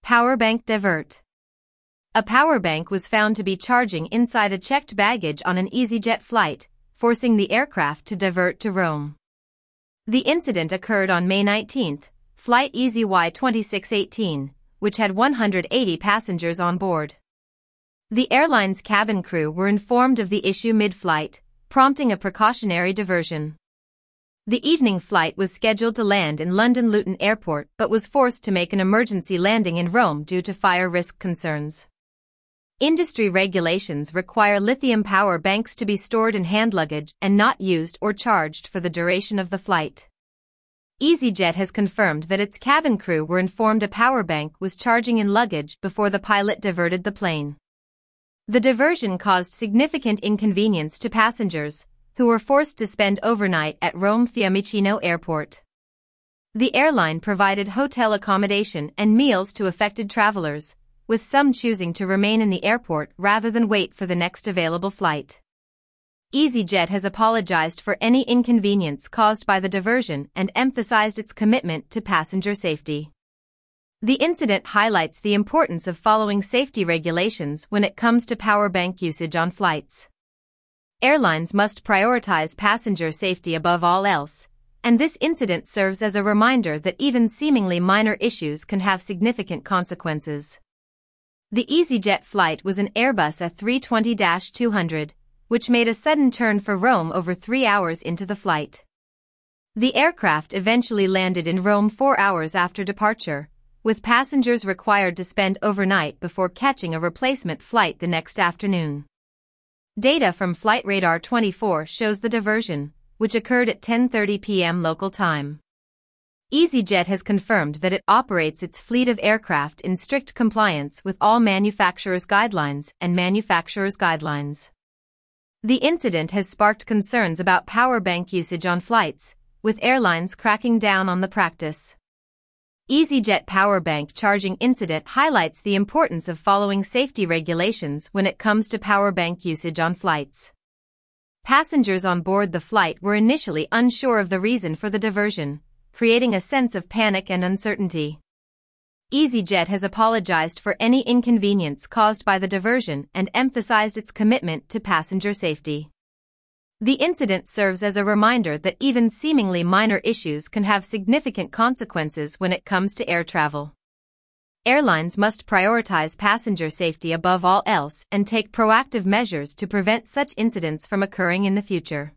Power bank divert. A power bank was found to be charging inside a checked baggage on an EasyJet flight, forcing the aircraft to divert to Rome. The incident occurred on May 19, flight EasyY2618, which had 180 passengers on board. The airline's cabin crew were informed of the issue mid-flight, prompting a precautionary diversion. The evening flight was scheduled to land in London Luton Airport but was forced to make an emergency landing in Rome due to fire risk concerns. Industry regulations require lithium power banks to be stored in hand luggage and not used or charged for the duration of the flight. EasyJet has confirmed that its cabin crew were informed a power bank was charging in luggage before the pilot diverted the plane. The diversion caused significant inconvenience to passengers, who were forced to spend overnight at Rome Fiumicino Airport. The airline provided hotel accommodation and meals to affected travelers, with some choosing to remain in the airport rather than wait for the next available flight. EasyJet has apologized for any inconvenience caused by the diversion and emphasized its commitment to passenger safety. The incident highlights the importance of following safety regulations when it comes to power bank usage on flights. Airlines must prioritize passenger safety above all else, and this incident serves as a reminder that even seemingly minor issues can have significant consequences. The EasyJet flight was an Airbus A320-200, which made a sudden turn for Rome over 3 hours into the flight. The aircraft eventually landed in Rome 4 hours after departure, with passengers required to spend overnight before catching a replacement flight the next afternoon. Data from Flightradar 24 shows the diversion, which occurred at 10:30 p.m. local time. EasyJet has confirmed that it operates its fleet of aircraft in strict compliance with all manufacturers' guidelines and manufacturers' guidelines. The incident has sparked concerns about power bank usage on flights, with airlines cracking down on the practice. EasyJet power bank charging incident highlights the importance of following safety regulations when it comes to power bank usage on flights. Passengers on board the flight were initially unsure of the reason for the diversion, creating a sense of panic and uncertainty. EasyJet has apologized for any inconvenience caused by the diversion and emphasized its commitment to passenger safety. The incident serves as a reminder that even seemingly minor issues can have significant consequences when it comes to air travel. Airlines must prioritize passenger safety above all else and take proactive measures to prevent such incidents from occurring in the future.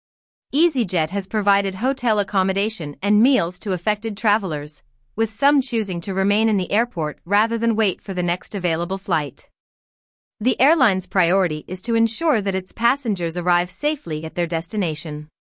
EasyJet has provided hotel accommodation and meals to affected travelers, with some choosing to remain in the airport rather than wait for the next available flight. The airline's priority is to ensure that its passengers arrive safely at their destination.